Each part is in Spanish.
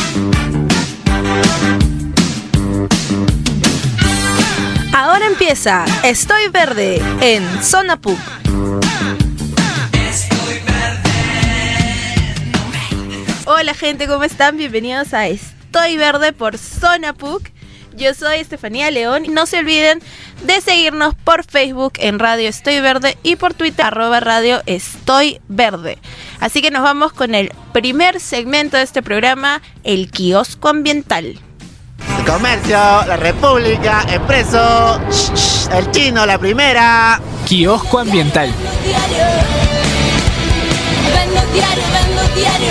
Ahora empieza Estoy Verde en Zona PUC. Hola gente, ¿cómo están? Bienvenidos a Estoy Verde por Zona PUC. Yo soy Estefanía León y no se olviden de seguirnos por Facebook en Radio Estoy Verde y por Twitter @Radio Estoy Verde. Así que nos vamos con el primer segmento de este programa, el kiosco ambiental. El comercio, la república, Expreso, el chino, la primera. Kiosco ambiental. Vendo diario.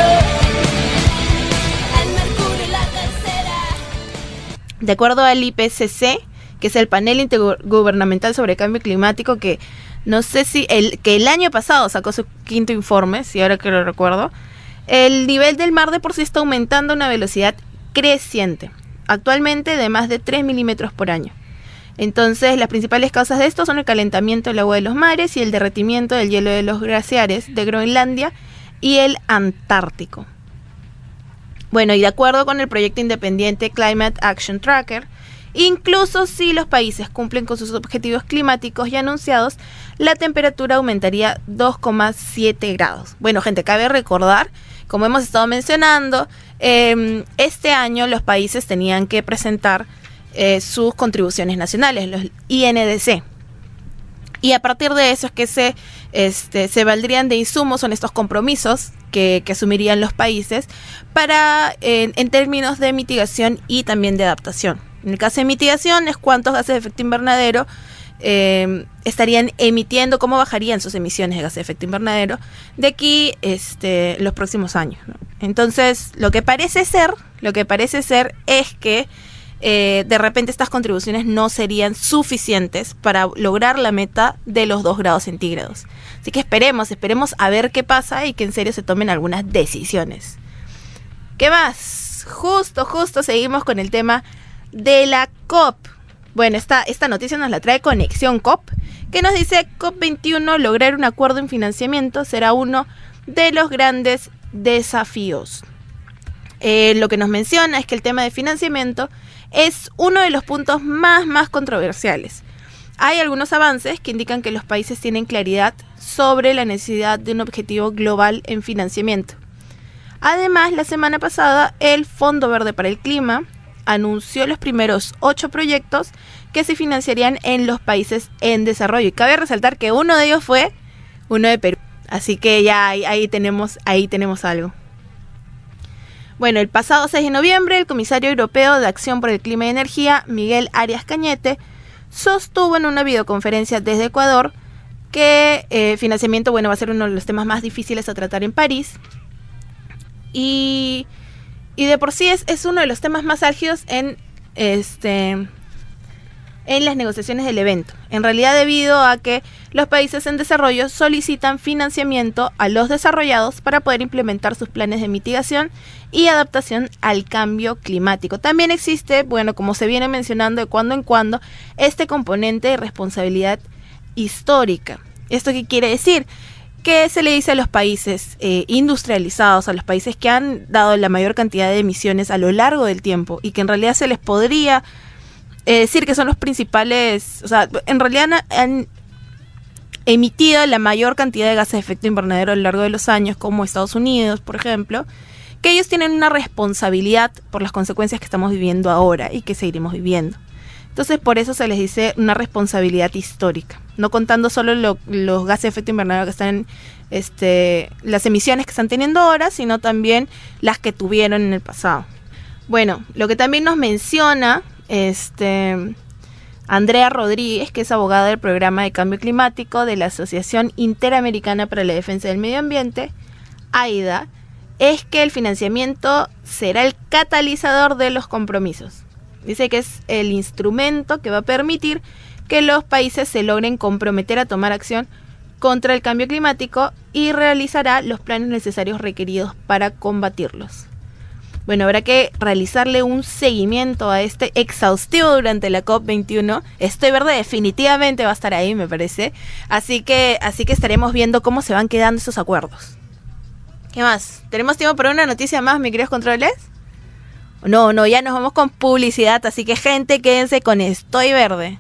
El Mercurio, la tercera. De acuerdo al IPCC, que es el panel intergubernamental sobre cambio climático, que no sé si el año pasado sacó su quinto informe, si ahora que lo recuerdo, el nivel del mar de por sí está aumentando a una velocidad creciente, actualmente de más de 3 milímetros por año. Entonces, las principales causas de esto son el calentamiento del agua de los mares y el derretimiento del hielo de los glaciares de Groenlandia y el Antártico. Bueno, y de acuerdo con el proyecto independiente Climate Action Tracker, incluso si los países cumplen con sus objetivos climáticos ya anunciados, la temperatura aumentaría 2,7 grados. Bueno, gente, cabe recordar, como hemos estado mencionando, este año los países tenían que presentar sus contribuciones nacionales, los INDC. Y a partir de eso es que se valdrían de insumos, son estos compromisos que asumirían los países para en términos de mitigación y también de adaptación. En el caso de mitigación es cuántos gases de efecto invernadero estarían emitiendo, cómo bajarían sus emisiones de gases de efecto invernadero de aquí los próximos años, ¿no? Entonces, lo que parece ser es que de repente estas contribuciones no serían suficientes para lograr la meta de los 2 grados centígrados. Así que esperemos a ver qué pasa y que en serio se tomen algunas decisiones. ¿Qué más? Justo seguimos con el tema de la COP. Bueno, esta noticia nos la trae Conexión COP, que nos dice: COP21, lograr un acuerdo en financiamiento será uno de los grandes desafíos. Lo que nos menciona es que el tema de financiamiento es uno de los puntos más controversiales. Hay algunos avances que indican que los países tienen claridad sobre la necesidad de un objetivo global en financiamiento. Además, la semana pasada, el Fondo Verde para el Clima anunció los primeros 8 proyectos que se financiarían en los países en desarrollo. Y cabe resaltar que uno de ellos fue uno de Perú. Así que ya ahí tenemos algo. Bueno, el pasado 6 de noviembre, el comisario europeo de Acción por el Clima y Energía, Miguel Arias Cañete, sostuvo en una videoconferencia desde Ecuador que financiamiento, va a ser uno de los temas más difíciles a tratar en París. Y de por sí es uno de los temas más álgidos en las negociaciones del evento. En realidad, debido a que los países en desarrollo solicitan financiamiento a los desarrollados para poder implementar sus planes de mitigación y adaptación al cambio climático. También existe, como se viene mencionando de cuando en cuando, este componente de responsabilidad histórica. ¿Esto qué quiere decir? Que se le dice a los países industrializados, a los países que han dado la mayor cantidad de emisiones a lo largo del tiempo y que en realidad se les podría decir que son los principales, en realidad han emitido la mayor cantidad de gases de efecto invernadero a lo largo de los años, como Estados Unidos, por ejemplo, que ellos tienen una responsabilidad por las consecuencias que estamos viviendo ahora y que seguiremos viviendo. Entonces, por eso se les dice una responsabilidad histórica, no contando solo los gases de efecto invernadero que están, las emisiones que están teniendo ahora, sino también las que tuvieron en el pasado. Bueno, lo que también nos menciona Andrea Rodríguez, que es abogada del programa de cambio climático de la Asociación Interamericana para la Defensa del Medio Ambiente, AIDA, es que el financiamiento será el catalizador de los compromisos. Dice que es el instrumento que va a permitir que los países se logren comprometer a tomar acción contra el cambio climático y realizará los planes necesarios requeridos para combatirlos. Bueno, habrá que realizarle un seguimiento a este exhaustivo durante la COP21. Estoy Verde definitivamente va a estar ahí, me parece. Así que estaremos viendo cómo se van quedando esos acuerdos. ¿Qué más? ¿Tenemos tiempo para una noticia más, mis queridos controles? No, ya nos vamos con publicidad, así que gente, quédense con Estoy Verde.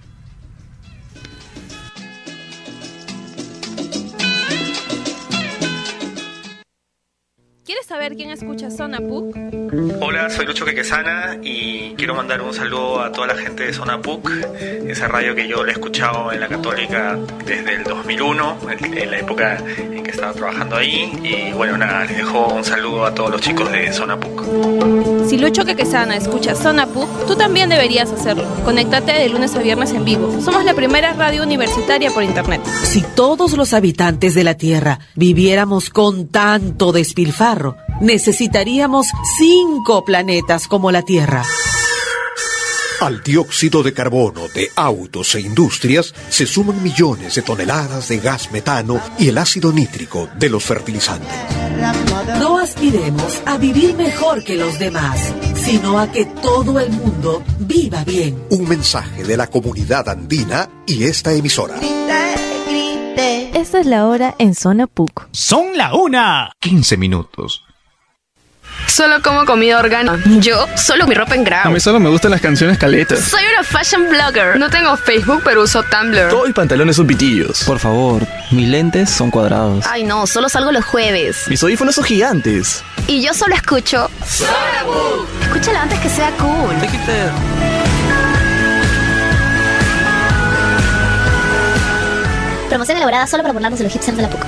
¿Quieres saber quién escucha Zona PUC? Hola, soy Lucho Quequesana y quiero mandar un saludo a toda la gente de Zona PUC, esa radio que yo la he escuchado en la Católica desde el 2001, en la época en que estaba trabajando ahí. Y bueno, nada, les dejo un saludo a todos los chicos de Zona PUC. Si Lucho Quequesana escucha Zona PUC, tú también deberías hacerlo. Conéctate de lunes a viernes en vivo. Somos la primera radio universitaria por internet. Si todos los habitantes de la Tierra viviéramos con tanto despilfarro, necesitaríamos 5 planetas como la Tierra. Al dióxido de carbono de autos e industrias se suman millones de toneladas de gas metano y el ácido nítrico de los fertilizantes. No aspiremos a vivir mejor que los demás, sino a que todo el mundo viva bien. Un mensaje de la comunidad andina y esta emisora. Esta es la hora en Zona PUC. ¡Son la 1:15. Solo como comida orgánica. Yo solo mi ropa en grau. A mí solo me gustan las canciones caletas. Soy una fashion blogger. No tengo Facebook, pero uso Tumblr. Todos mis pantalones son pitillos. Por favor, mis lentes son cuadrados. Ay no, solo salgo los jueves. Mis audífonos son gigantes. Y yo solo escucho Zona PUC. Escúchalo antes que sea cool. Promoción elaborada solo para burlarnos de los hipsters de la PUC.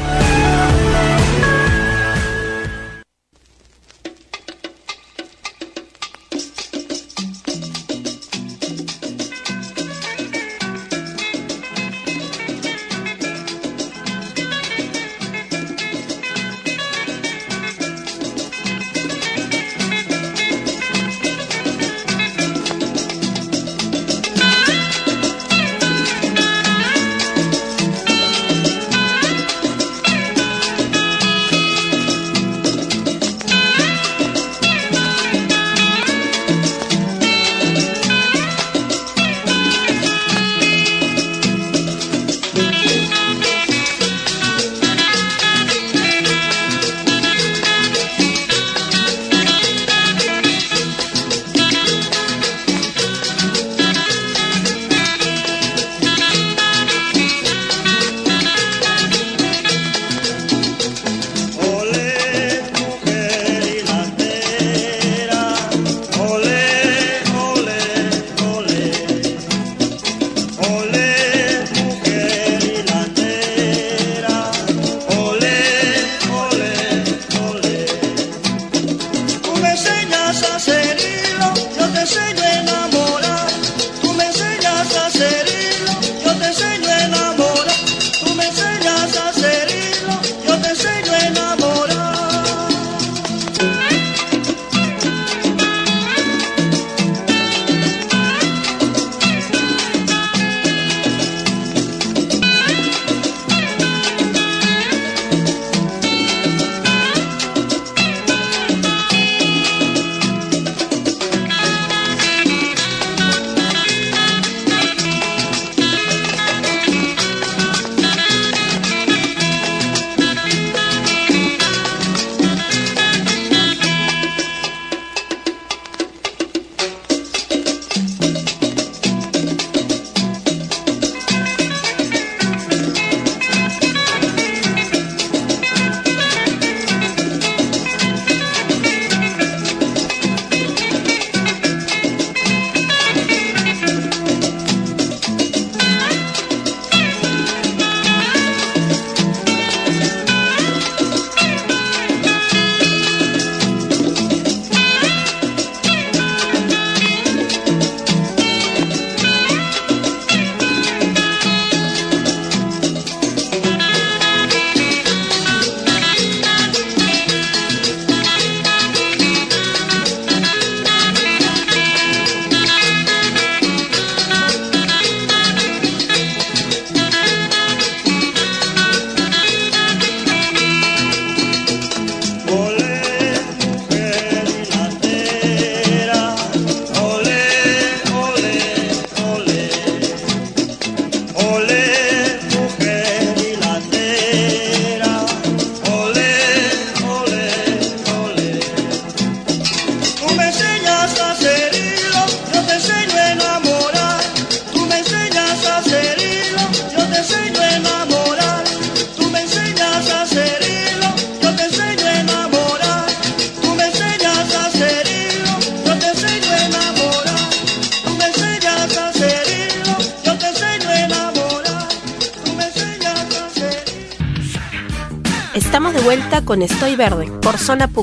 de vuelta con Estoy Verde por Zona PUC.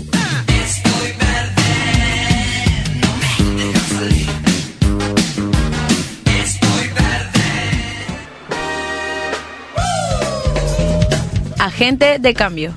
Agente de cambio.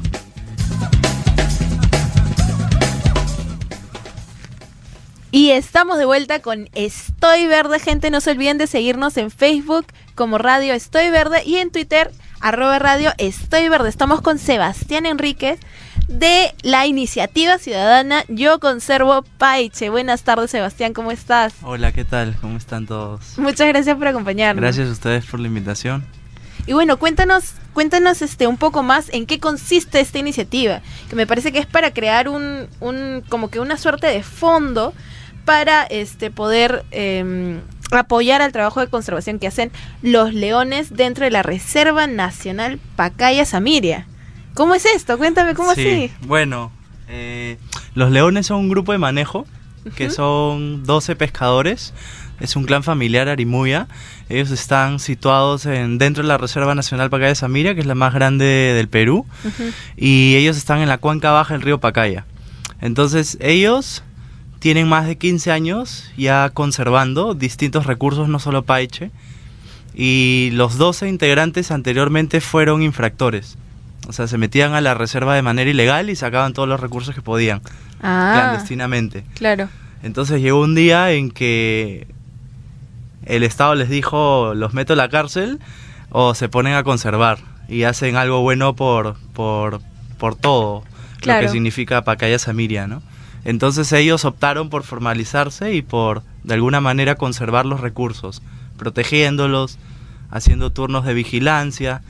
Y estamos de vuelta con Estoy Verde, gente. No se olviden de seguirnos en Facebook como Radio Estoy Verde y en Twitter @Radio Estoy Verde. Estamos con Sebastián Enríquez de la iniciativa ciudadana Yo Conservo Paiche. Buenas tardes, Sebastián, ¿cómo estás? Hola, ¿qué tal? ¿Cómo están todos? Muchas gracias por acompañarnos. Gracias a ustedes por la invitación. Y bueno, cuéntanos un poco más en qué consiste esta iniciativa, que me parece que es para crear como que una suerte de fondo para poder apoyar al trabajo de conservación que hacen los leones dentro de la Reserva Nacional Pacaya-Samiria. ¿Cómo es esto? Cuéntame, ¿cómo así? Bueno, los leones son un grupo de manejo que son 12 pescadores. Es un clan familiar Arimuya. Ellos están situados dentro de la Reserva Nacional Pacaya-Samiria, que es la más grande del Perú. Y ellos están en la cuenca baja del río Pacaya. Entonces, ellos tienen más de 15 años ya conservando distintos recursos, no solo paiche. Y los 12 integrantes anteriormente fueron infractores. O sea, se metían a la reserva de manera ilegal y sacaban todos los recursos que podían, clandestinamente. Claro. Entonces llegó un día en que el Estado les dijo, los meto a la cárcel o se ponen a conservar y hacen algo bueno por todo lo que significa Pacaya-Samiria, ¿no? Entonces ellos optaron por formalizarse y por de alguna manera conservar los recursos, protegiéndolos, haciendo turnos de vigilancia,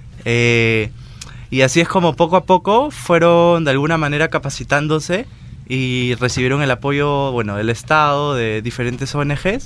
y así es como poco a poco fueron de alguna manera capacitándose y recibieron el apoyo, del Estado, de diferentes ONGs.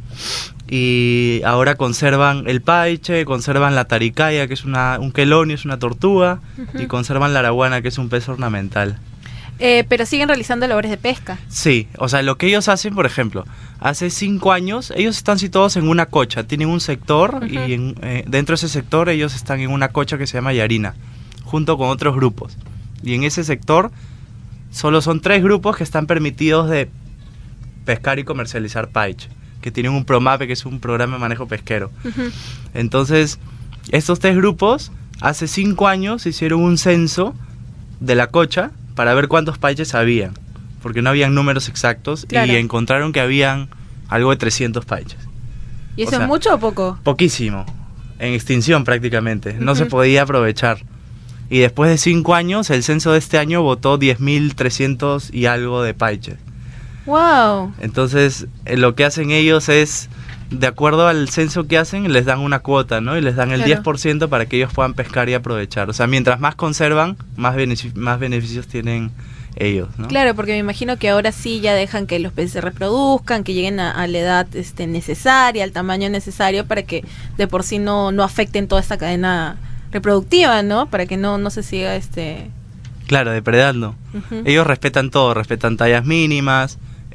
Y ahora conservan el paiche, conservan la taricaya, que es un quelonio, es una tortuga, y conservan la araguana, que es un pez ornamental. Pero siguen realizando labores de pesca. Sí, o sea, lo que ellos hacen, por ejemplo, hace 5 años, ellos están situados en una cocha, tienen un sector, y dentro de ese sector ellos están en una cocha que se llama Yarina, junto con otros grupos. Y en ese sector solo son 3 grupos que están permitidos de pescar y comercializar paiche, que tienen un PROMAPE, que es un programa de manejo pesquero. Entonces, estos 3 grupos, hace 5 años hicieron un censo de la cocha para ver cuántos paiches habían, porque no habían números exactos, y encontraron que habían algo de 300 paiches. ¿Y eso es mucho o poco? Poquísimo, en extinción prácticamente, no se podía aprovechar. Y después de 5 años, el censo de este año votó 10.300 y algo de paiches. ¡Wow! Entonces, lo que hacen ellos es, de acuerdo al censo que hacen, les dan una cuota, ¿no? Y les dan el 10% para que ellos puedan pescar y aprovechar. O sea, mientras más conservan, más beneficios tienen ellos, ¿no? Claro, porque me imagino que ahora sí ya dejan que los peces se reproduzcan, que lleguen a la edad necesaria, al tamaño necesario, para que de por sí no afecten toda esta cadena reproductiva, ¿no? Para que no se siga Claro, depredando. Ellos respetan todo, respetan tallas mínimas.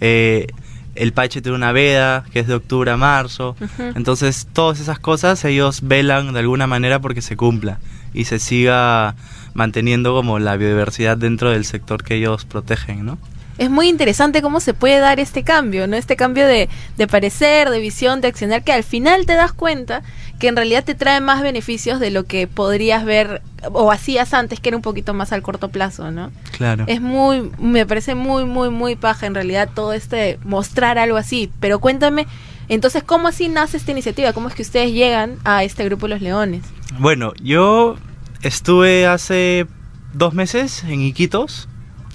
El paiche tiene una veda que es de octubre a marzo. Entonces todas esas cosas ellos velan de alguna manera porque se cumpla y se siga manteniendo como la biodiversidad dentro del sector que ellos protegen, ¿no? Es muy interesante cómo se puede dar este cambio, ¿no? Este cambio de parecer, de visión, de accionar, que al final te das cuenta que en realidad te trae más beneficios de lo que podrías ver o hacías antes, que era un poquito más al corto plazo, ¿no? Claro. Me parece muy paja en realidad todo mostrar algo así. Pero cuéntame, entonces, ¿cómo así nace esta iniciativa? ¿Cómo es que ustedes llegan a este grupo Los Leones? Bueno, yo estuve hace 2 meses en Iquitos.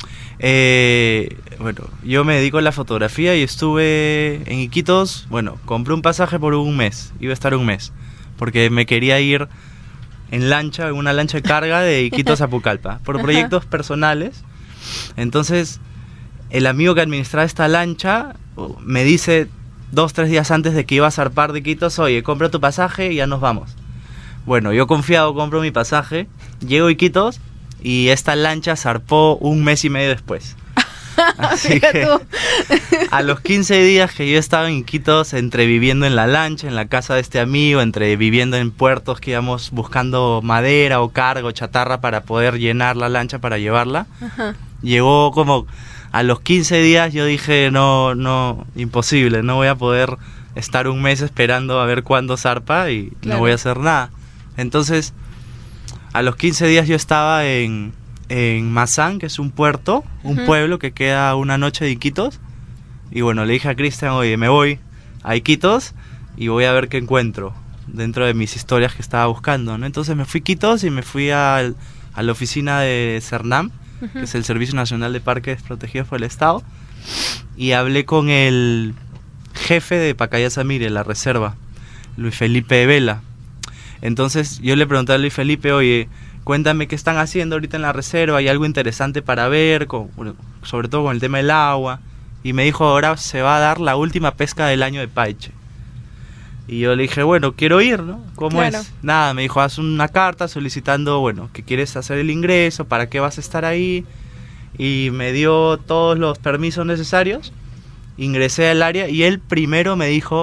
Yo me dedico a la fotografía y estuve en Iquitos. Compré un pasaje por un mes, iba a estar un mes, porque me quería ir en una lancha de carga de Iquitos a Pucallpa, por proyectos personales. Entonces, el amigo que administraba esta lancha me dice 2-3 días antes de que iba a zarpar de Iquitos: oye, compra tu pasaje y ya nos vamos. Bueno, yo confiado compro mi pasaje, llego a Iquitos y esta lancha zarpó 1 mes y medio después. Así Mira que tú. a los 15 días que yo estaba en Iquitos, entre viviendo en la lancha, en la casa de este amigo, entre viviendo en puertos que íbamos buscando madera o carga o chatarra para poder llenar la lancha para llevarla, Ajá. llegó como a los 15 días yo dije, no, imposible, no voy a poder estar un mes esperando a ver cuándo zarpa y Claro. no voy a hacer nada. Entonces, a los 15 días yo estaba en Mazán, que es un puerto, un Ujú. pueblo que queda una noche de Iquitos. Y bueno, le dije a Cristian, oye, me voy a Iquitos y voy a ver qué encuentro dentro de mis historias que estaba buscando, ¿no? Entonces me fui a Iquitos y me fui a la oficina de CERNAM, Ujú. que es el Servicio Nacional de Parques Protegidos por el Estado, y hablé con el jefe de Pacaya-Samire, la reserva, Luis Felipe Vela. Entonces yo le pregunté a Luis Felipe, oye, cuéntame qué están haciendo ahorita en la reserva, hay algo interesante para ver, sobre todo con el tema del agua. Y me dijo, ahora se va a dar la última pesca del año de paiche. Y yo le dije, bueno, quiero ir, ¿no? ¿Cómo Claro. es? Nada, me dijo, haz una carta solicitando, bueno, que quieres hacer el ingreso, para qué vas a estar ahí. Y me dio todos los permisos necesarios. Ingresé al área y él primero me dijo,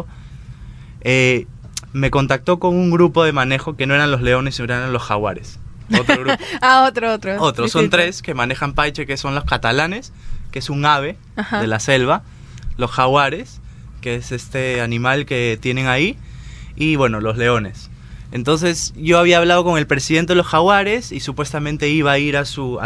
me contactó con un grupo de manejo que no eran los leones, sino eran los jaguares. Otro grupo. Otro. Otros, son Distinto. 3 que manejan paiche, que son los catalanes, que es un ave Ajá. de la selva, los jaguares, que es este animal que tienen ahí, y bueno, los leones. Entonces yo había hablado con el presidente de los jaguares y supuestamente iba a ir a su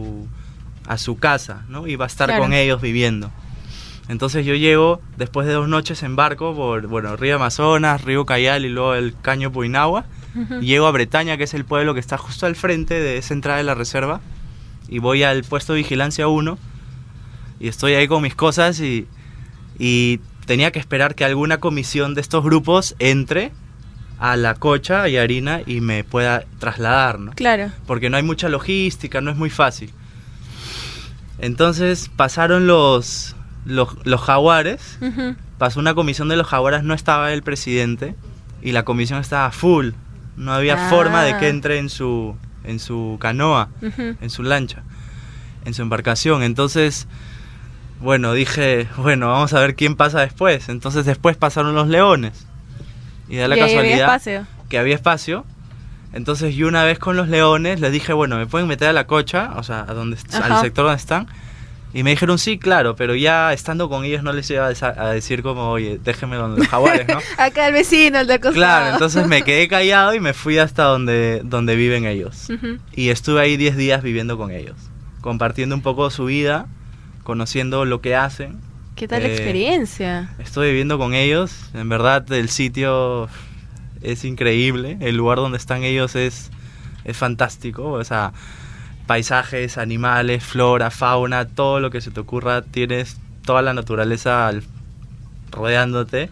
casa, ¿no? Iba a estar Claro. con ellos viviendo. Entonces yo llego, después de 2 noches en barco, por bueno, Río Amazonas, Río Cayal y luego el Caño Puinagua, Ujú. llego a Bretaña, que es el pueblo que está justo al frente de esa entrada de la reserva, y voy al puesto de vigilancia 1, y estoy ahí con mis cosas, y tenía que esperar que alguna comisión de estos grupos entre a la cocha y harina y me pueda trasladar, ¿no? Claro. Porque no hay mucha logística, no es muy fácil. Entonces pasaron los jaguares, Ujú. pasó una comisión de los jaguares, no estaba el presidente y la comisión estaba full, no había forma de que entre en su canoa, Ujú. en su lancha, en su embarcación. Entonces, bueno, dije, bueno, vamos a ver quién pasa después. Entonces después pasaron los leones y da la Y ahí había casualidad espacio. que había espacio. Entonces yo una vez con los leones les dije, bueno, ¿me pueden meter a la cocha? O sea, al Ajá. sector donde están. Y me dijeron, sí, claro, pero ya estando con ellos no les iba a decir como, oye, déjenme donde los jaguares, ¿no? Acá el vecino, el de acostado. Claro, entonces me quedé callado y me fui hasta donde viven ellos. Ujú. Y estuve ahí 10 días viviendo con ellos, compartiendo un poco su vida, conociendo lo que hacen. ¿Qué tal la experiencia? Estoy viviendo con ellos, en verdad el sitio es increíble, el lugar donde están ellos es fantástico, o sea, paisajes, animales, flora, fauna, todo lo que se te ocurra, tienes toda la naturaleza rodeándote.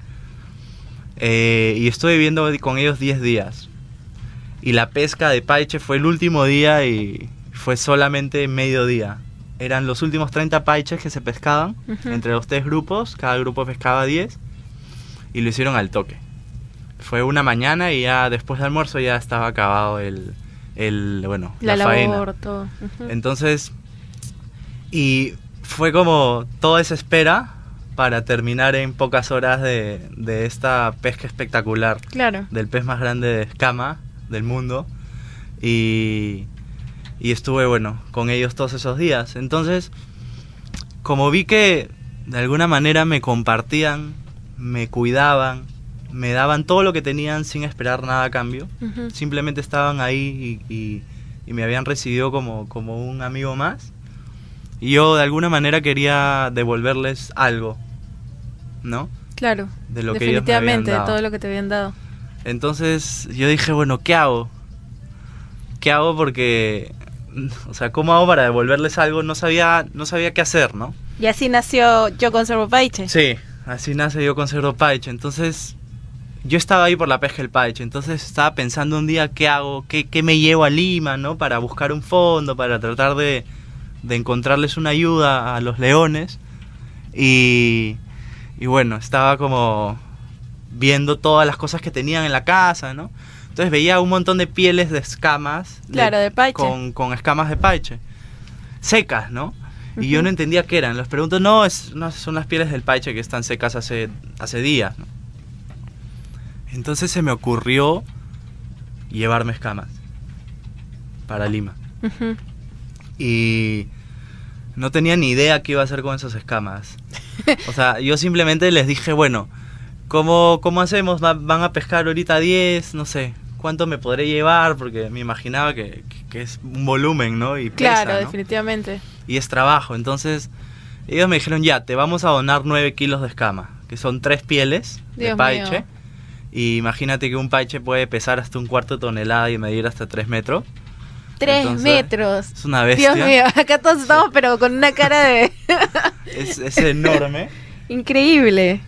Y estuve viviendo con ellos 10 días. Y la pesca de paiche fue el último día y fue solamente mediodía. Eran los últimos 30 paiches que se pescaban. Ujú. Entre los 3 grupos, cada grupo pescaba 10 y lo hicieron al toque. Fue una mañana y ya después del almuerzo ya estaba acabado la faena. labor, todo. Ujú. Entonces, y fue como toda esa espera para terminar en pocas horas de esta pesca espectacular. Claro. Del pez más grande de escama del mundo. Y estuve, bueno, con ellos todos esos días. Entonces, como vi que de alguna manera me compartían, me cuidaban, me daban todo lo que tenían sin esperar nada a cambio. Ujú. Simplemente estaban ahí y me habían recibido como un amigo más. Y yo de alguna manera quería devolverles algo, ¿no? Claro. De lo que ellos me habían Definitivamente, de dado. todo lo que te habían dado. Entonces yo dije, bueno, ¿qué hago? ¿Qué hago? Porque, o sea, ¿cómo hago para devolverles algo? No sabía qué hacer, ¿no? Y así nació Yo Conservo Paiche. Sí, así nace Yo Conservo Paiche. Entonces, yo estaba ahí por la pesca del paiche. Entonces estaba pensando un día, ¿qué hago? ¿Qué me llevo a Lima, no? Para buscar un fondo, para tratar de encontrarles una ayuda a los leones. Y bueno, estaba como viendo todas las cosas que tenían en la casa, ¿no? Entonces veía un montón de pieles de escamas. Claro, de paiche. Con escamas de paiche. Secas, ¿no? Y yo no entendía qué eran. Les pregunto, no, son las pieles del paiche que están secas hace días, ¿no? Entonces se me ocurrió llevarme escamas para Lima. Y no tenía ni idea qué iba a hacer con esas escamas. O sea, yo simplemente les dije, bueno, ¿cómo hacemos? ¿Van a pescar ahorita 10? No sé, ¿cuánto me podré llevar? Porque me imaginaba que es un volumen, ¿no? Y pesa, claro, ¿no? definitivamente. Y es trabajo. Entonces, ellos me dijeron, ya, te vamos a donar 9 kilos de escama, que son 3 pieles de paiche. Mío. Y imagínate que un paiche puede pesar hasta 1/4 tonelada y medir hasta 3 metros. 3 metros. Es una bestia. Dios mío, acá todos estamos pero con una cara de... es enorme. Increíble.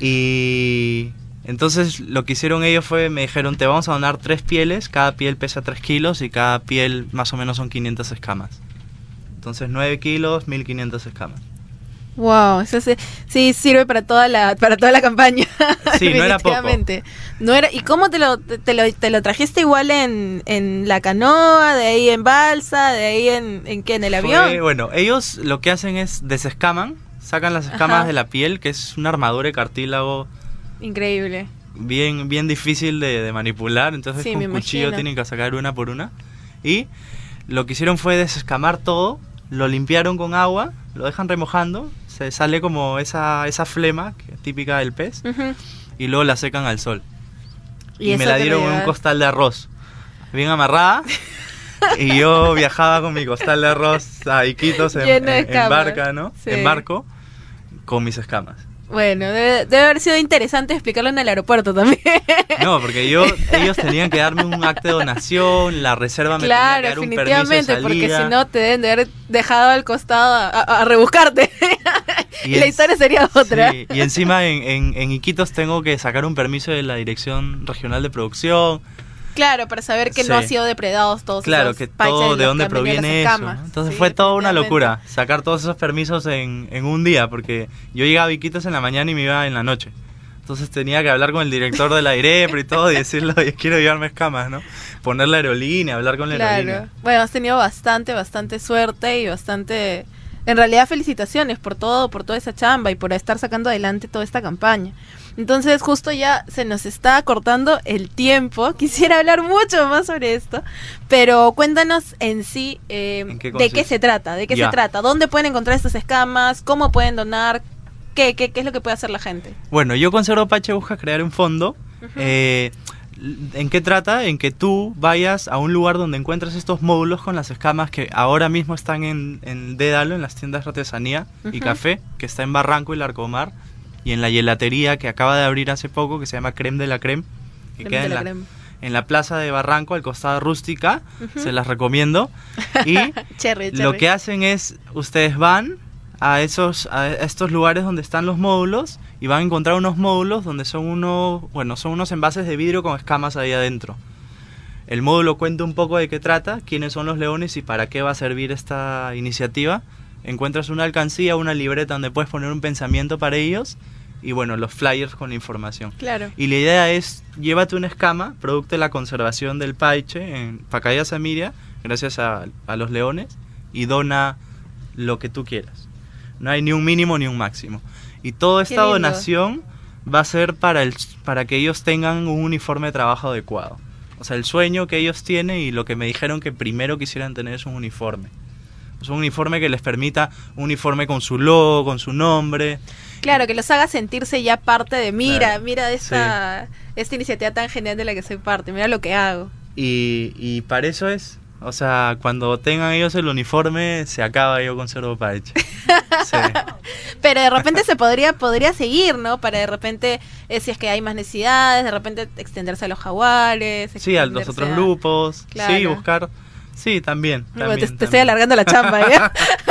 Y entonces lo que hicieron ellos fue, me dijeron, te vamos a donar 3 pieles, cada piel pesa 3 kilos y cada piel más o menos son 500 escamas. Entonces 9 kilos, 1500 escamas. Wow, eso sí sirve para toda la campaña. Sí, no era poco. No era, ¿y cómo te lo trajiste igual en la canoa, de ahí en balsa, de ahí en qué, en el avión? Bueno, ellos lo que hacen es desescaman, sacan las escamas de la piel, que es una armadura de cartílago increíble. Bien difícil de manipular, entonces con un cuchillo tienen que sacar una por una. Y lo que hicieron fue desescamar todo, lo limpiaron con agua, lo dejan remojando, se sale como esa flema que es típica del pez, y luego la secan al sol. Y me la dieron en un costal de arroz, bien amarrada, y yo viajaba con mi costal de arroz a Iquitos en barca, ¿no? Sí. En barco, con mis escamas. Bueno, debe haber sido interesante explicarlo en el aeropuerto también. No, porque ellos tenían que darme un acta de donación, la reserva me tenía que dar un permiso de salida. Claro, definitivamente, porque si no te deben de haber dejado al costado a rebuscarte. Y la historia sería otra. Sí, y encima en Iquitos tengo que sacar un permiso de la Dirección Regional de Producción. Claro, para saber que no ha sido depredados todos esos que todo de dónde proviene eso, ¿no? Entonces fue toda una locura sacar todos esos permisos en un día, porque yo llegaba a Iquitos en la mañana y me iba en la noche. Entonces tenía que hablar con el director de la IREPRO y todo y decirle, oye, quiero llevarme escamas, ¿no? Poner la aerolínea, hablar con la aerolínea. Bueno, has tenido bastante suerte y bastante... En realidad, felicitaciones por toda esa chamba y por estar sacando adelante toda esta campaña. Entonces, justo ya se nos está cortando el tiempo. Quisiera hablar mucho más sobre esto, pero cuéntanos en sí de qué se trata, dónde pueden encontrar estas escamas, cómo pueden donar, qué es lo que puede hacer la gente. Bueno, yo Conservo Paiche busca crear un fondo. ¿En qué trata? En que tú vayas a un lugar donde encuentres estos módulos con las escamas que ahora mismo están en Dédalo, en las tiendas de artesanía y café, que está en Barranco y Larcomar, y en la gelatería que acaba de abrir hace poco, que se llama Creme de la Creme, que queda en la plaza de Barranco, al costado de Rústica. Se las recomiendo. Y lo que hacen es, ustedes van a estos lugares donde están los módulos y van a encontrar unos módulos donde son unos envases de vidrio con escamas ahí adentro. El módulo cuenta un poco de qué trata, quiénes son los leones y para qué va a servir esta iniciativa. Encuentras una alcancía, una libreta donde puedes poner un pensamiento para ellos y bueno, los flyers con la información. Claro. Y la idea es, llévate una escama, producto de la conservación del paiche en Pacaya Samiria, gracias a los leones, y dona lo que tú quieras. No hay ni un mínimo ni un máximo. Y toda esta donación va a ser para que ellos tengan un uniforme de trabajo adecuado. O sea, el sueño que ellos tienen y lo que me dijeron que primero quisieran tener es un uniforme. Es un uniforme que les permita, un uniforme con su logo, con su nombre. Claro, que los haga sentirse ya parte de, mira esta iniciativa tan genial de la que soy parte, mira lo que hago. Y para eso es, o sea, cuando tengan ellos el uniforme, se acaba Yo Conservo Paiche. Sí. Pero de repente se podría seguir, ¿no? Para de repente, si es que hay más necesidades, de repente extenderse a los jaguares. Sí, a los otros grupos, sí, buscar... Sí, también. Bueno, te estoy alargando la chamba, ¿eh?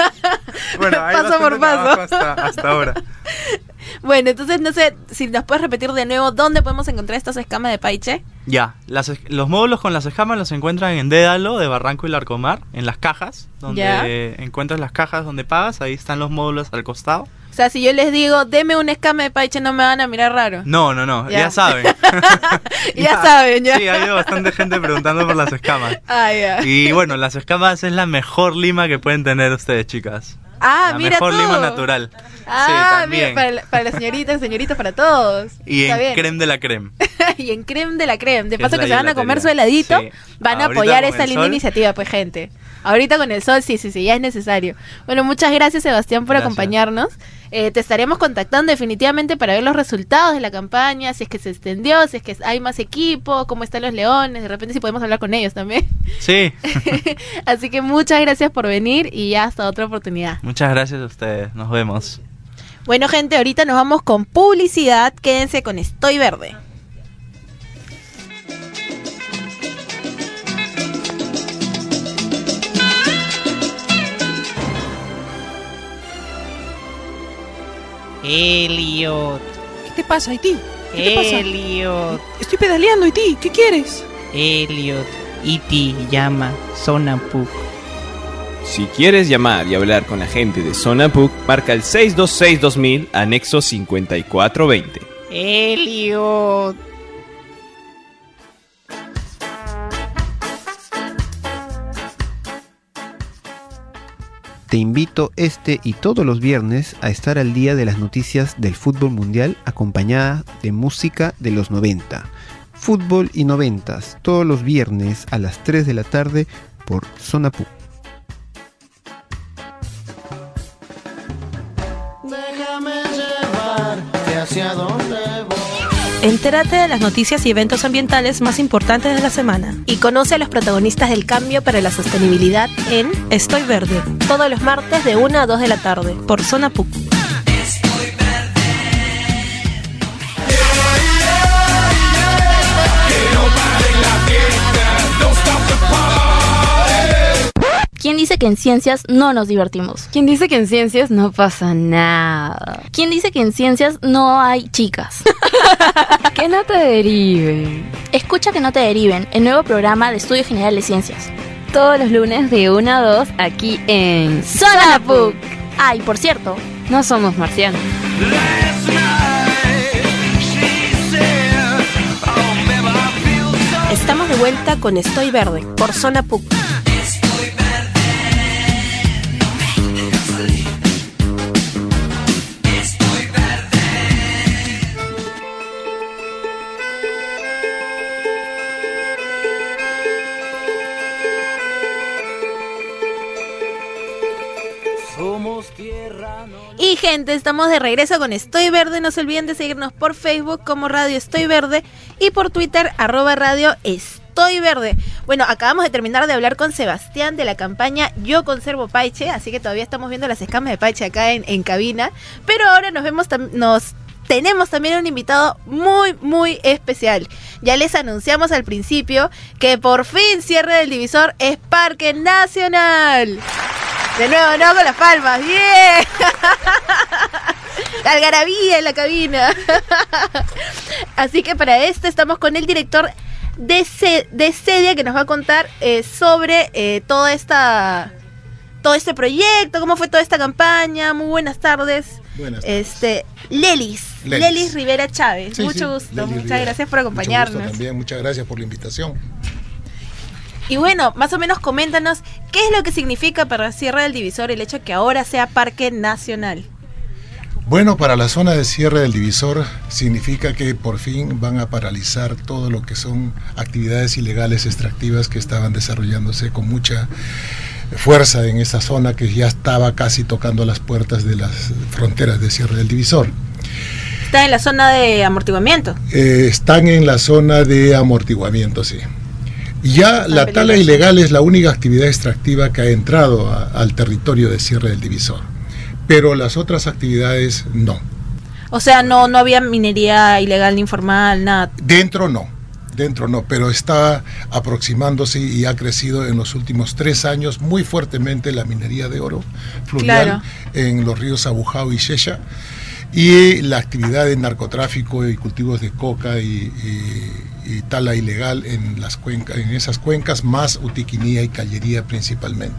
Bueno, hay paso por paso. Hasta ahora. Bueno, entonces no sé si nos puedes repetir de nuevo dónde podemos encontrar estas escamas de paiche. Ya, los módulos con las escamas los encuentran en Dédalo, de Barranco y Larcomar, en las cajas, donde encuentras las cajas donde pagas, ahí están los módulos al costado. O sea, si yo les digo, deme una escama de paiche, no me van a mirar raro. No, ya saben. ya saben, ya. Sí, ha habido bastante gente preguntando por las escamas. Ya. Y bueno, las escamas es la mejor lima que pueden tener ustedes, chicas. Ah, la mira mejor tú. lima natural. Ah, sí, también. mira, para las señoritas, para todos. Y Está en bien. creme de la creme. Y en creme de la creme. De Que paso es que la se van a comer gelatería. su heladito, Sí. van a Ahorita apoyar con esta el linda sol. iniciativa, pues, gente. Ahorita con el sol, sí, ya es necesario. Bueno, muchas gracias, Sebastián, por Gracias. acompañarnos. Te estaremos contactando definitivamente para ver los resultados de la campaña, si es que se extendió, si es que hay más equipo, cómo están los leones, de repente si podemos hablar con ellos también. Sí. Así que muchas gracias por venir y ya hasta otra oportunidad. Muchas gracias a ustedes. Nos vemos. Bueno, gente, ahorita nos vamos con publicidad. Quédense con Estoy Verde. Elliot. ¿Qué te pasa, Iti? ¿Qué te pasa? Elliot. Estoy pedaleando, Iti. ¿Qué quieres? Elliot. Iti llama Zona PUC. Si quieres llamar y hablar con la gente de Zona PUC, marca el 626-2000, anexo 5420. Elliot. Te invito este y todos los viernes a estar al día de las noticias del fútbol mundial acompañada de música de los 90. Fútbol y noventas, todos los viernes a las 3 de la tarde por Zona PUC. Déjame llevarte hacia donde voy. Entérate de las noticias y eventos ambientales más importantes de la semana. Y conoce a los protagonistas del cambio para la sostenibilidad en Estoy Verde, todos los martes de 1 a 2 de la tarde. por Zona PUC. ¿Quién dice que en ciencias no nos divertimos? ¿Quién dice que en ciencias no pasa nada? ¿Quién dice que en ciencias no hay chicas? Que no te deriven. Escucha que no te deriven, el nuevo programa de Estudio General de Ciencias. Todos los lunes de 1 a 2 aquí en ¡Zona PUC! Ah, y por cierto, No somos marcianos. Estamos de vuelta con Estoy Verde, por Zona PUC. Y gente, estamos de regreso con Estoy Verde. No se olviden de seguirnos por Facebook como Radio Estoy Verde y por Twitter @Radio Estoy Verde. Bueno, acabamos de terminar de hablar con Sebastián de la campaña Yo Conservo Paiche, así que todavía estamos viendo las escamas de Paiche acá en cabina, pero ahora tenemos también un invitado muy especial. Ya les anunciamos al principio que por fin Cierre del Divisor es Parque Nacional. De nuevo, no con las palmas, ¡bien! La algarabía en la cabina. Así que para esto estamos con el director de Cedia, que nos va a contar sobre todo este proyecto, cómo fue toda esta campaña. Muy buenas tardes. Buenas tardes. Lelis Rivera Chávez, Sí, mucho sí, gusto, Lelis muchas Rivera. gracias por acompañarnos. Mucho gusto también, muchas gracias por la invitación. Y bueno, más o menos coméntanos qué es lo que significa para Cierre del Divisor el hecho que ahora sea Parque Nacional. Bueno, para la zona de Cierre del Divisor significa que por fin van a paralizar todo lo que son actividades ilegales extractivas que estaban desarrollándose con mucha fuerza en esa zona que ya estaba casi tocando las puertas de las fronteras de Cierre del Divisor. Está en la zona de amortiguamiento. Están en la zona de amortiguamiento, sí. Y ya la tala ilegal es la única actividad extractiva que ha entrado al territorio de Cierre del Divisor, pero las otras actividades no. O sea, no había minería ilegal ni informal, nada. Dentro no, pero está aproximándose y ha crecido en los últimos 3 años muy fuertemente la minería de oro fluvial en los ríos Abujao y Xexa, y la actividad de narcotráfico y cultivos de coca y tala ilegal en las cuencas, en esas cuencas, más utiquinía y callería principalmente.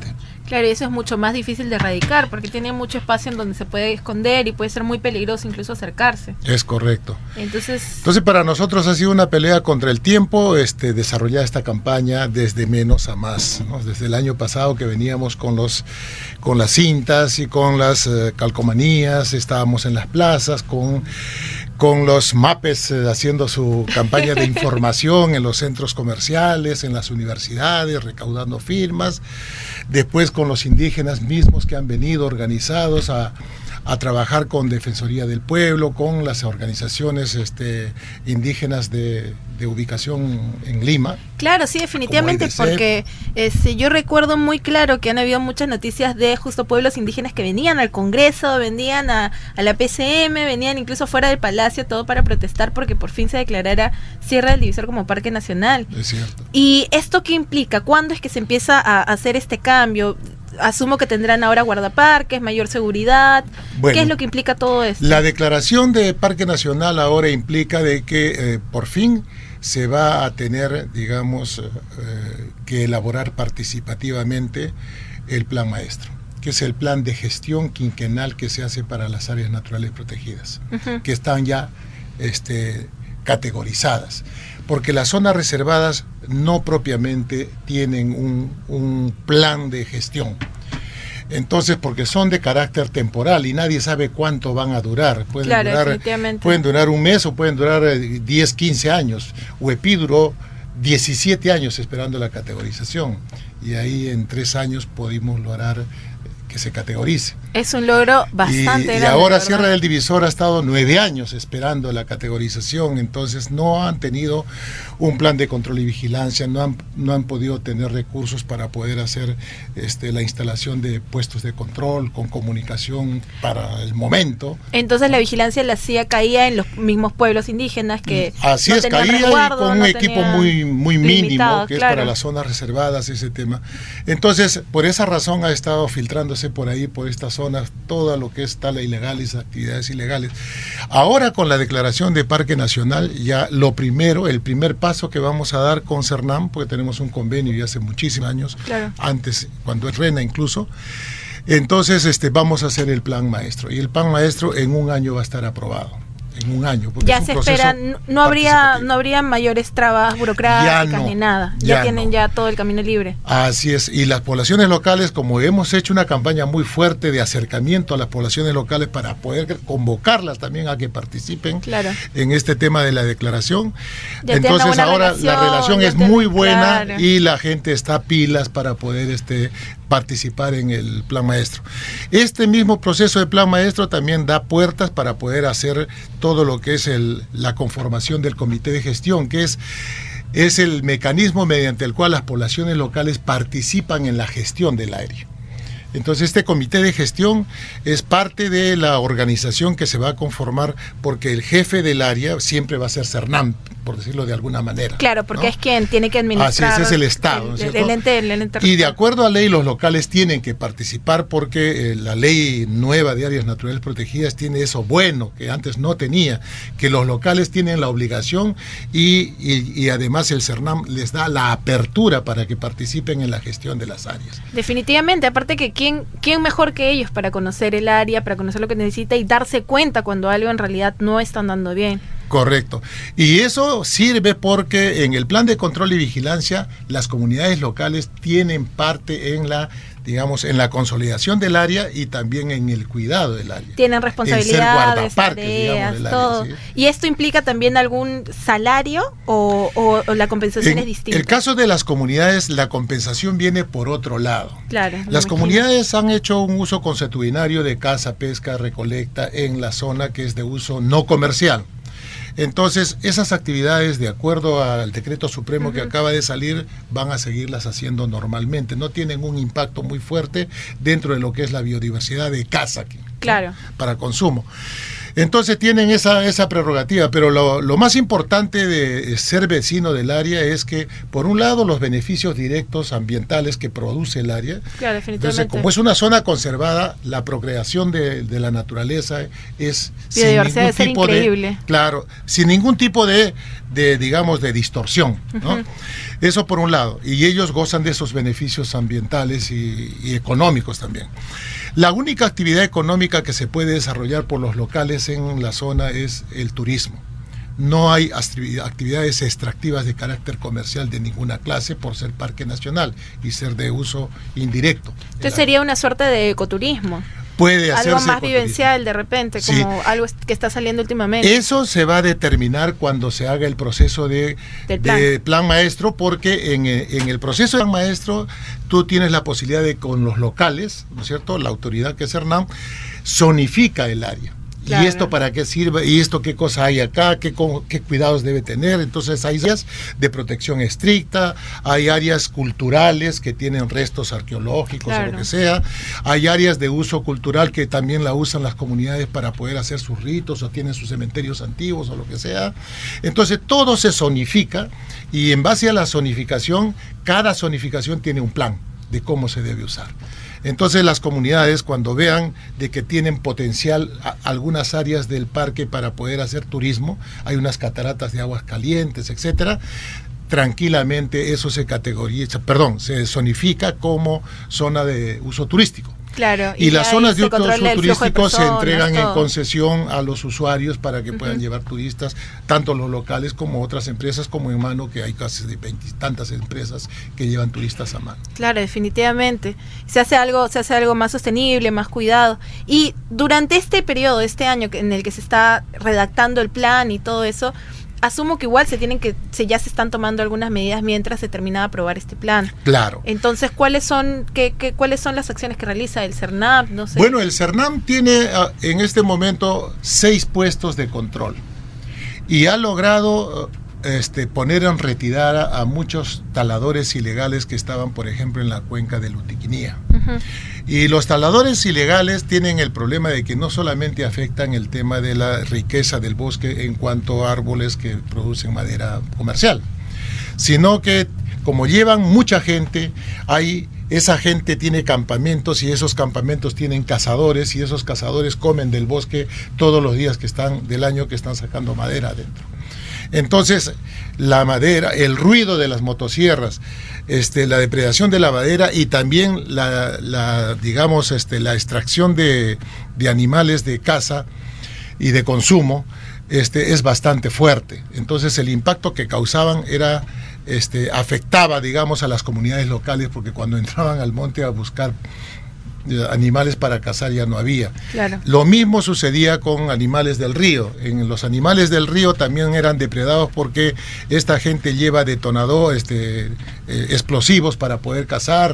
Claro, y eso es mucho más difícil de erradicar porque tiene mucho espacio en donde se puede esconder y puede ser muy peligroso incluso acercarse. Es correcto. Entonces para nosotros ha sido una pelea contra el tiempo, desarrollar esta campaña desde menos a más, ¿no? Desde el año pasado que veníamos con las cintas y con las calcomanías, estábamos en las plazas con los mapes haciendo su campaña de información en los centros comerciales, en las universidades, recaudando firmas, después con los indígenas mismos que han venido organizados a trabajar con Defensoría del Pueblo, con las organizaciones indígenas de ubicación en Lima. Claro, sí, definitivamente, porque yo recuerdo muy claro que han habido muchas noticias de justo pueblos indígenas que venían al Congreso, venían a la PCM, venían incluso fuera del Palacio, todo para protestar porque por fin se declarara Sierra del Divisor como Parque Nacional. Es cierto. ¿Y esto qué implica? ¿Cuándo es que se empieza a hacer este cambio? Asumo que tendrán ahora guardaparques, mayor seguridad. Bueno, ¿qué es lo que implica todo esto? La declaración de Parque Nacional ahora implica de que por fin se va a tener, digamos, que elaborar participativamente el plan maestro, que es el plan de gestión quinquenal que se hace para las áreas naturales protegidas, que están ya categorizadas, porque las zonas reservadas no propiamente tienen un plan de gestión. Entonces, porque son de carácter temporal y nadie sabe cuánto van a durar. Pueden durar un mes o pueden durar 10, 15 años. Huepí duró 17 años esperando la categorización y ahí en 3 años pudimos lograr que se categorice. Es un logro bastante grande. Y ahora Sierra del Divisor ha estado 9 años esperando la categorización, entonces no han tenido un plan de control y vigilancia, no han podido tener recursos para poder hacer la instalación de puestos de control con comunicación para el momento. Entonces la vigilancia la CIA caía en los mismos pueblos indígenas que así no es, caía resguardo, y con un equipo muy mínimo, que claro, es para las zonas reservadas, ese tema. Entonces, por esa razón ha estado filtrándose por ahí, por estas zonas, todo lo que es tala ilegales, actividades ilegales. Ahora con la declaración de Parque Nacional, ya el primer paso que vamos a dar con Cernam, porque tenemos un convenio ya hace muchísimos años, claro, antes, cuando es RENA incluso, entonces vamos a hacer el plan maestro, y el plan maestro en un año va a estar aprobado. En un año. Ya se espera, no habría mayores trabas burocráticas ni nada. Ya tienen ya todo el camino libre. Así es. Y las poblaciones locales, como hemos hecho una campaña muy fuerte de acercamiento a las poblaciones locales para poder convocarlas también a que participen en este tema de la declaración. Entonces ahora la relación es muy buena, claro, y la gente está pilas para poder participar en el plan maestro. Este mismo proceso de plan maestro también da puertas para poder hacer todo lo que es la conformación del comité de gestión, que es el mecanismo mediante el cual las poblaciones locales participan en la gestión del área. Entonces este comité de gestión es parte de la organización que se va a conformar, porque el jefe del área siempre va a ser Cernam, por decirlo de alguna manera. Claro, porque, ¿no?, es quien tiene que administrar. Así es el Estado, ¿no es cierto? El ente y de acuerdo a ley, los locales tienen que participar porque la ley nueva de áreas naturales protegidas tiene eso bueno, que antes no tenía, que los locales tienen la obligación y además el Cernam les da la apertura para que participen en la gestión de las áreas. Definitivamente, aparte que ¿quién mejor que ellos para conocer el área, para conocer lo que necesita y darse cuenta cuando algo en realidad no está andando bien? Correcto. Y eso sirve porque en el plan de control y vigilancia las comunidades locales tienen parte en la consolidación del área y también en el cuidado del área. Tienen responsabilidades, tareas, área, todo. ¿Sí? ¿Y esto implica también algún salario o la compensación es distinta? En el caso de las comunidades, la compensación viene por otro lado. Claro. Las comunidades han hecho un uso consuetudinario de caza, pesca, recolecta en la zona que es de uso no comercial. Entonces, esas actividades, de acuerdo al decreto supremo que acaba de salir, van a seguirlas haciendo normalmente. No tienen un impacto muy fuerte dentro de lo que es la biodiversidad de caza, claro, ¿no?, para consumo. Entonces tienen esa prerrogativa, pero lo más importante de ser vecino del área es que, por un lado, los beneficios directos ambientales que produce el área. Claro, definitivamente. Entonces, como es una zona conservada, la procreación de la naturaleza es biodiversidad debe ser increíble. Claro, sin ningún tipo de digamos, de distorsión, ¿no? Eso por un lado, y ellos gozan de esos beneficios ambientales y económicos también. La única actividad económica que se puede desarrollar por los locales en la zona es el turismo. No hay actividades extractivas de carácter comercial de ninguna clase por ser parque nacional y ser de uso indirecto. Entonces sería una suerte de ecoturismo. Puede hacerse algo más vivencial de repente, como algo que está saliendo últimamente. Eso se va a determinar cuando se haga el proceso de plan maestro, porque en el proceso de plan maestro tú tienes la posibilidad de, con los locales, ¿no es cierto?, la autoridad que es Hernán, zonifica el área. Claro. ¿Y esto para qué sirve? ¿Y esto qué cosa hay acá? ¿Qué cuidados debe tener? Entonces hay áreas de protección estricta, hay áreas culturales que tienen restos arqueológicos o lo que sea, hay áreas de uso cultural que también la usan las comunidades para poder hacer sus ritos o tienen sus cementerios antiguos o lo que sea. Entonces todo se zonifica y en base a la zonificación, cada zonificación tiene un plan de cómo se debe usar. Entonces las comunidades, cuando vean de que tienen potencial algunas áreas del parque para poder hacer turismo, hay unas cataratas de aguas calientes, etcétera, tranquilamente eso se se zonifica como zona de uso turístico. Claro, y las zonas de uso turístico se entregan en concesión a los usuarios para que puedan llevar turistas, tanto los locales como otras empresas, como en Mano, que hay casi de 20 y tantas empresas que llevan turistas a Mano. Claro, definitivamente. Se hace algo más sostenible, más cuidado. Y durante este periodo, este año en el que se está redactando el plan y todo eso, asumo que igual ya se están tomando algunas medidas mientras se termina de aprobar este plan. Claro. Entonces, ¿cuáles son las acciones que realiza el CERNAP? No sé. Bueno, el CERNAP tiene en este momento 6 puestos de control y ha logrado poner en retirada a muchos taladores ilegales que estaban, por ejemplo, en la cuenca de Lutiquinía. Y los taladores ilegales tienen el problema de que no solamente afectan el tema de la riqueza del bosque en cuanto a árboles que producen madera comercial, sino que como llevan mucha gente, esa gente tiene campamentos y esos campamentos tienen cazadores y esos cazadores comen del bosque todos los días del año que están sacando madera adentro. Entonces, la madera, el ruido de las motosierras, la depredación de la madera y también la extracción de animales de caza y de consumo, es bastante fuerte. Entonces, el impacto que causaban afectaba, digamos, a las comunidades locales, porque cuando entraban al monte a buscar animales para cazar ya no había. Claro. Lo mismo sucedía con animales del río. En los animales del río también eran depredados porque esta gente lleva explosivos para poder cazar,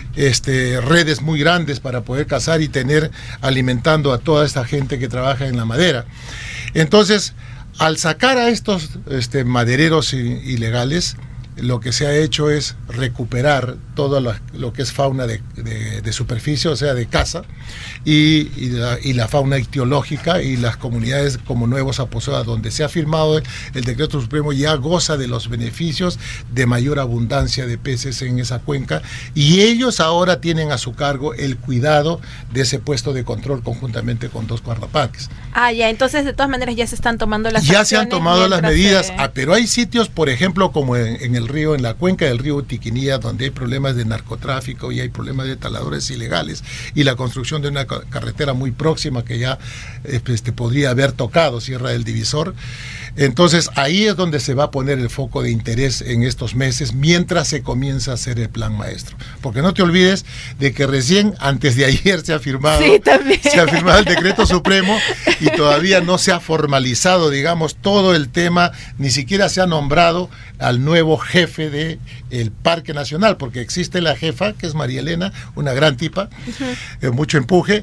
redes muy grandes para poder cazar y tener alimentando a toda esta gente que trabaja en la madera. Entonces, al sacar a estos madereros ilegales, lo que se ha hecho es recuperar todo lo que es fauna de superficie, o sea, de caza, y la fauna ictiológica, y las comunidades como Nuevos Apozoa, donde se ha firmado el decreto supremo, ya goza de los beneficios de mayor abundancia de peces en esa cuenca, y ellos ahora tienen a su cargo el cuidado de ese puesto de control conjuntamente con 2 guardaparques. Ya, entonces de todas maneras ya se están tomando las acciones. Ya se han tomado las medidas, pero hay sitios, por ejemplo, como en el río, en la cuenca del río Tiquinía, donde hay problemas de narcotráfico y hay problemas de taladores ilegales y la construcción de una carretera muy próxima que ya podría haber tocado Sierra del Divisor. Entonces ahí es donde se va a poner el foco de interés en estos meses mientras se comienza a hacer el plan maestro, porque no te olvides de que recién antes de ayer se ha firmado el decreto supremo y todavía no se ha formalizado, digamos, todo el tema, ni siquiera se ha nombrado al nuevo jefe del Parque Nacional, porque existe la jefa, que es María Elena, una gran tipa, mucho empuje,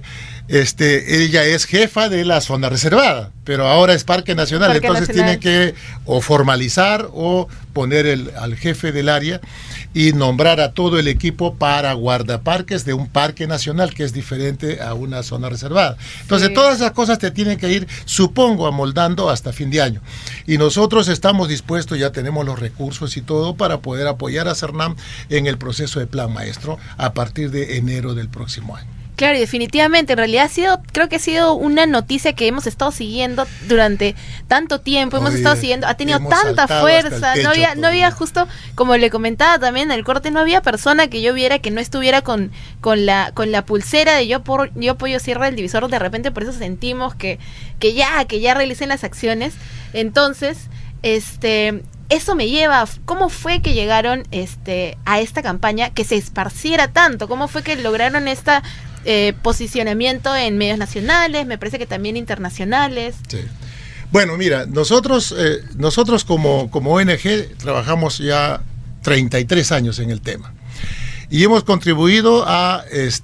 ella es jefa de la zona reservada, pero ahora es Parque Nacional, entonces tiene que o formalizar o poner al jefe del área y nombrar a todo el equipo para guardaparques de un parque nacional, que es diferente a una zona reservada. Entonces todas esas cosas te tienen que ir, supongo, amoldando hasta fin de año. Y nosotros estamos dispuestos, ya tenemos los recursos y todo para poder apoyar a Cernam en el proceso de plan maestro a partir de enero del próximo año. Claro, y definitivamente, en realidad creo que ha sido una noticia que hemos estado siguiendo durante tanto tiempo, ha tenido tanta fuerza, no había justo, como le comentaba también en el corte, no había persona que yo viera que no estuviera con la pulsera de yo apoyo Sierra del Divisor, de repente por eso sentimos que ya realicen las acciones. Entonces, eso me lleva, ¿cómo fue que llegaron a esta campaña, que se esparciera tanto? ¿Cómo fue que lograron posicionamiento en medios nacionales, me parece que también internacionales? Sí. Bueno, mira, nosotros como ONG trabajamos ya 33 años en el tema y hemos contribuido a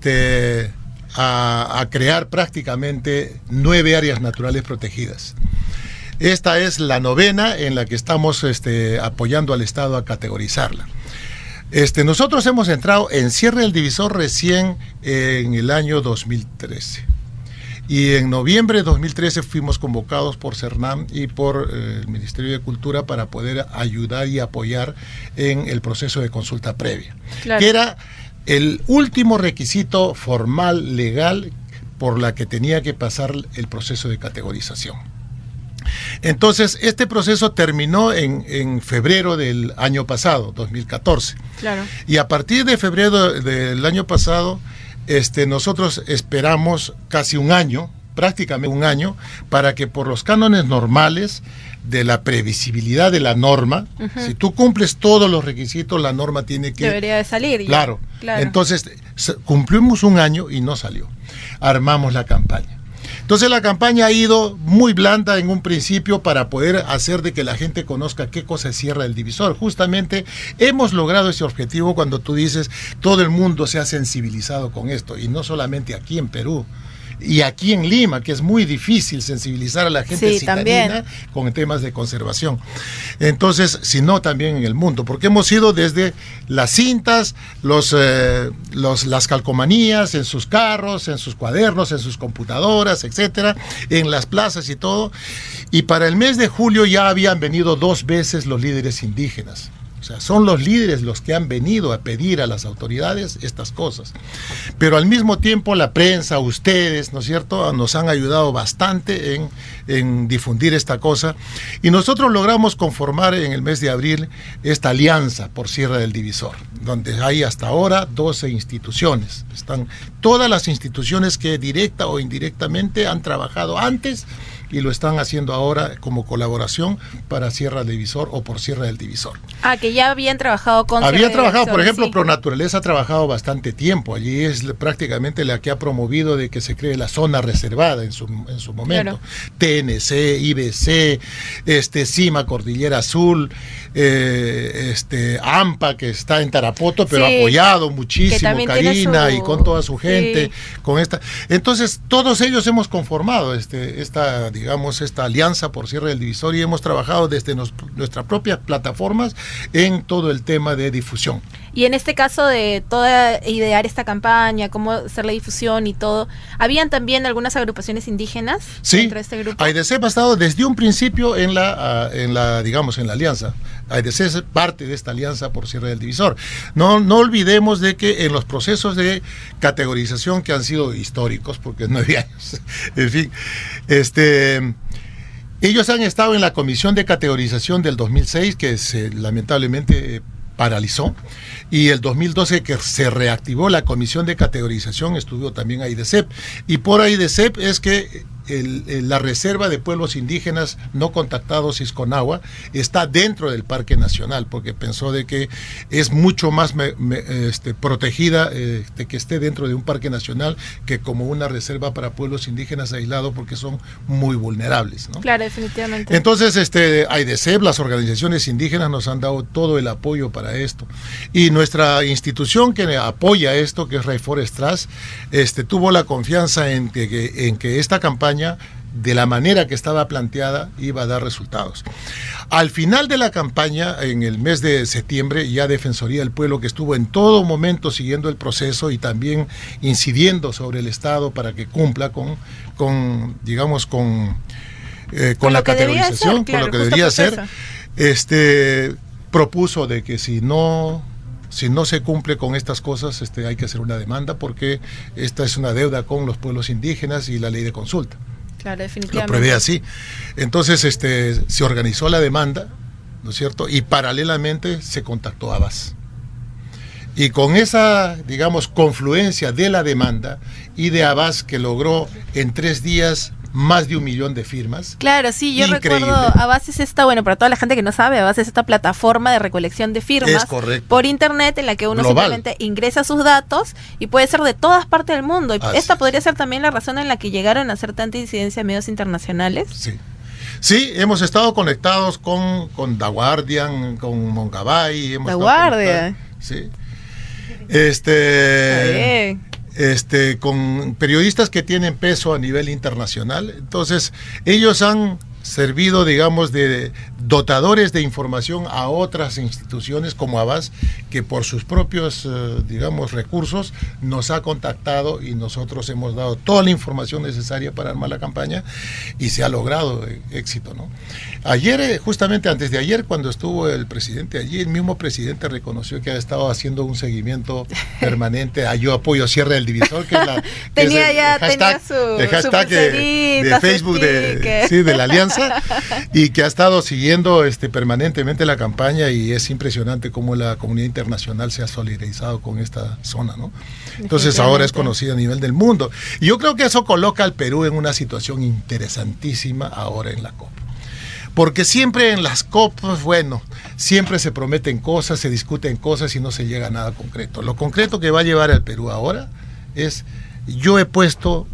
crear prácticamente 9 áreas naturales protegidas. Esta es la 9ª en la que estamos apoyando al Estado a categorizarla. Nosotros hemos entrado en Sierra del Divisor recién en el año 2013. Y en noviembre de 2013 fuimos convocados por Cernam y por el Ministerio de Cultura para poder ayudar y apoyar en el proceso de consulta previa. Claro. Que era el último requisito formal, legal, por la que tenía que pasar el proceso de categorización. Entonces, este proceso terminó en febrero del año pasado, 2014. Claro. Y a partir de febrero del año pasado, nosotros esperamos casi un año, prácticamente un año, para que por los cánones normales de la previsibilidad de la norma, si tú cumples todos los requisitos, la norma tiene que... Debería de salir. Claro. Entonces, cumplimos un año y no salió. Armamos la campaña. Entonces la campaña ha ido muy blanda en un principio para poder hacer de que la gente conozca qué cosa es Sierra del Divisor. Justamente hemos logrado ese objetivo cuando tú dices todo el mundo se ha sensibilizado con esto, y no solamente aquí en Perú y aquí en Lima, que es muy difícil sensibilizar a la gente citadina con temas de conservación. Entonces, sino también en el mundo, porque hemos ido desde las cintas, las calcomanías en sus carros, en sus cuadernos, en sus computadoras, etcétera, en las plazas y todo. Y para el mes de julio ya habían venido 2 veces los líderes indígenas. O sea, son los líderes los que han venido a pedir a las autoridades estas cosas. Pero al mismo tiempo la prensa, ustedes, ¿no es cierto?, nos han ayudado bastante en difundir esta cosa. Y nosotros logramos conformar en el mes de abril esta alianza por Sierra del Divisor, donde hay hasta ahora 12 instituciones. Están todas las instituciones que directa o indirectamente han trabajado antes y lo están haciendo ahora como colaboración para Sierra del Divisor o por Sierra del Divisor. Ah, que ya habían trabajado con... Había trabajado, por ejemplo, Pronaturaleza ha trabajado bastante tiempo. Allí es prácticamente la que ha promovido de que se cree la zona reservada en su momento. Claro. TNC, IBC, CIMA, Cordillera Azul, AMPA, que está en Tarapoto, pero ha apoyado muchísimo, Karina, y con toda su gente, con esta. Entonces, todos ellos hemos conformado esta alianza por Sierra del Divisor y hemos trabajado desde nuestras propias plataformas en todo el tema de difusión. Y en este caso de toda idear esta campaña, cómo hacer la difusión y todo, ¿habían también algunas agrupaciones indígenas dentro de este grupo? AIDESEP ha estado desde un principio en la alianza. AIDESEP es parte de esta alianza por Sierra del Divisor. No olvidemos de que en los procesos de categorización que han sido históricos, porque 9 años, en fin, ellos han estado en la comisión de categorización del 2006, que lamentablemente paralizó, y el 2012 que se reactivó la comisión de categorización estuvo también AIDESEP, y por AIDESEP es que la reserva de pueblos indígenas no contactados Isconagua está dentro del Parque Nacional, porque pensó de que es mucho más protegida que esté dentro de un parque nacional que como una reserva para pueblos indígenas aislados, porque son muy vulnerables, ¿no? Claro, definitivamente. Entonces, AIDESEP, las organizaciones indígenas nos han dado todo el apoyo para esto. Y nuestra institución que apoya esto, que es Rainforest Trust, tuvo la confianza en que esta campaña, de la manera que estaba planteada, iba a dar resultados. Al final de la campaña, en el mes de septiembre, ya Defensoría del Pueblo, que estuvo en todo momento siguiendo el proceso y también incidiendo sobre el Estado para que cumpla con la categorización, con lo que debería ser, propuso de que si no se cumple con estas cosas, hay que hacer una demanda, porque esta es una deuda con los pueblos indígenas y la ley de consulta. Claro, definitivamente. Lo prevé así. Entonces, se organizó la demanda, ¿no es cierto? Y paralelamente se contactó a Abas. Y con esa, confluencia de la demanda y de Abas, que logró en 3 días más de 1 millón de firmas. Claro, sí, yo increíble. recuerdo, Abas es para toda la gente que no sabe, Abas es esta plataforma de recolección de firmas por internet, en la que uno simplemente ingresa sus datos y puede ser de todas partes del mundo. Y esta podría ser también la razón en la que llegaron a hacer tanta incidencia en medios internacionales. Sí, hemos estado conectados con The Guardian, con Mongabay. The Guardian. Sí. Con periodistas que tienen peso a nivel internacional. Entonces, ellos han servido, de dotadores de información a otras instituciones como Abas, que por sus propios, recursos nos ha contactado, y nosotros hemos dado toda la información necesaria para armar la campaña, y se ha logrado éxito, ¿no? Ayer, justamente antes de ayer, cuando estuvo el presidente allí, el mismo presidente reconoció que ha estado haciendo un seguimiento permanente a Yo Apoyo Cierre del Divisor, que es el hashtag de Facebook de la Alianza, y que ha estado siguiendo permanentemente la campaña, y es impresionante cómo la comunidad internacional se ha solidarizado con esta zona, ¿no? Entonces ahora es conocida a nivel del mundo, y yo creo que eso coloca al Perú en una situación interesantísima ahora en la COP. Porque siempre en las COP, siempre se prometen cosas, se discuten cosas y no se llega a nada concreto. Lo concreto que va a llevar al Perú ahora es: yo he puesto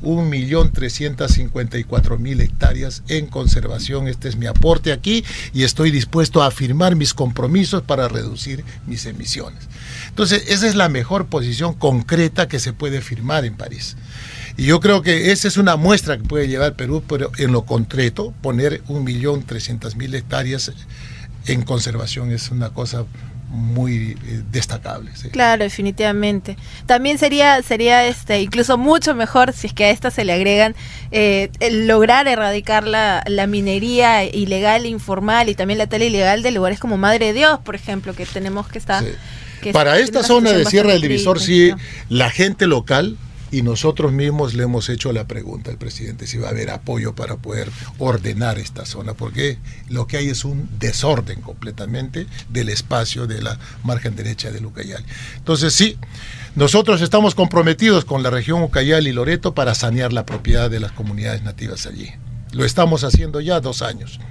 1.354.000 hectáreas en conservación, este es mi aporte aquí, y estoy dispuesto a firmar mis compromisos para reducir mis emisiones. Entonces, esa es la mejor posición concreta que se puede firmar en París. Y yo creo que esa es una muestra que puede llevar Perú, pero en lo concreto, poner 1.300.000 hectáreas en conservación es una cosa muy destacable. ¿Sí? Claro, definitivamente. También sería incluso mucho mejor, si es que a esta se le agregan lograr erradicar la minería ilegal, informal, y también la tala ilegal de lugares como Madre de Dios, por ejemplo, que tenemos que estar... Sí. Para esta zona de Sierra del Divisor, sí, la gente local y nosotros mismos le hemos hecho la pregunta al presidente si va a haber apoyo para poder ordenar esta zona, porque lo que hay es un desorden completamente del espacio de la margen derecha del Ucayali. Entonces sí, nosotros estamos comprometidos con la región Ucayali y Loreto para sanear la propiedad de las comunidades nativas allí. Lo estamos haciendo ya 2 años.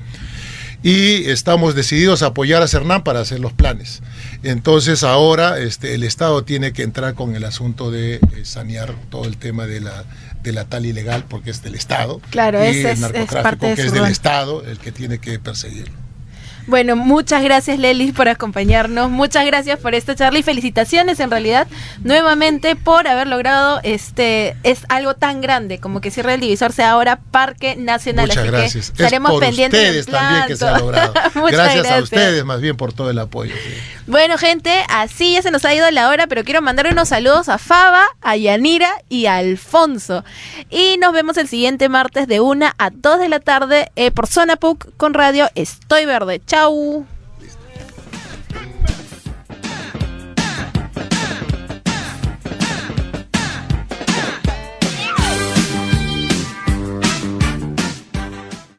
Y estamos decididos a apoyar a Cernam para hacer los planes. Entonces ahora el Estado tiene que entrar con el asunto de sanear todo el tema de la tala ilegal, porque es del Estado. Claro, y ese el narcotráfico, es parte de que su es del rol. Estado el que tiene que perseguirlo. Bueno, muchas gracias, Lelis, por acompañarnos. Muchas gracias por esta charla y felicitaciones, en realidad, nuevamente por haber logrado es algo tan grande como que Sierra del Divisor sea ahora Parque Nacional. Muchas Así gracias. Que estaremos pendientes ustedes del plan, también que se ha logrado. gracias a ustedes más bien por todo el apoyo. Sí. Bueno, gente, así ya se nos ha ido la hora, pero quiero mandar unos saludos a Faba, a Yanira y a Alfonso. Y nos vemos el siguiente martes de 1 a 2 de la tarde por Zona PUC con Radio Estoy Verde. Chau.